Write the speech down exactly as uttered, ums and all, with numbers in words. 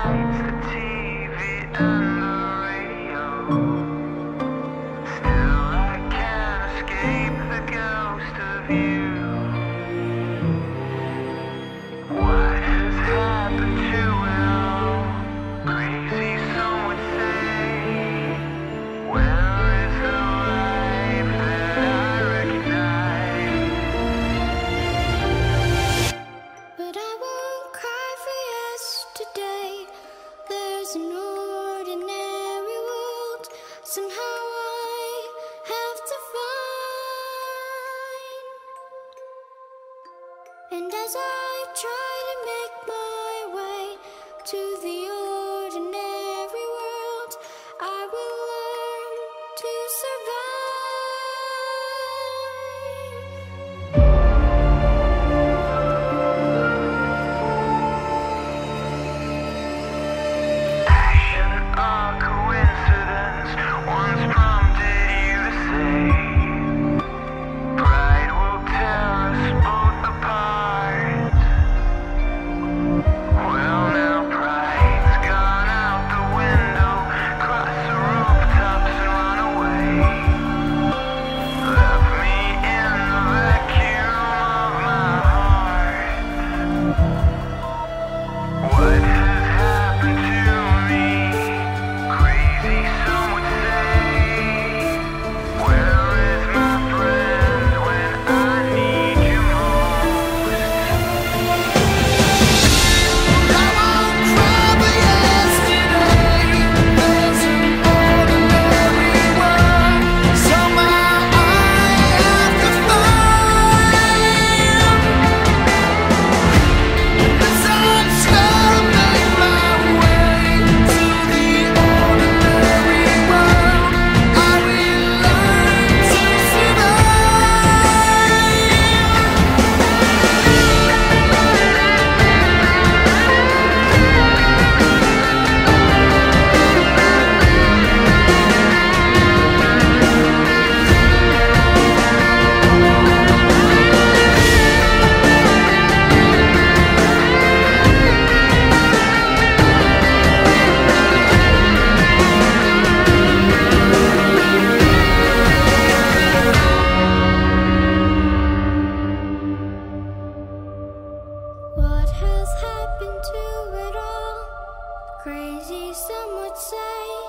lights, the T V and the radio. Still I can't escape the ghost of you. What has happened to it all? Crazy some would say. Where is the life that I recognize? But I won't cry for yesterday. There's an ordinary world somehow I have to find. And as I try to make my way to the ordinary world, I will learn to survive. Passion or coincidence once prompted you to say, pride will tear us both apart. Well, now pride's gone out the window, cross the rooftops and run away. Left me in the vacuum of my heart. What has happened to me? Crazy some would say. Where is my friend when I need you most? I won't cry for yesterday. There's an ordinary world somehow I have to find. As I try to make my way to the ordinary world, I will learn to What has happened to it all? Crazy some would say.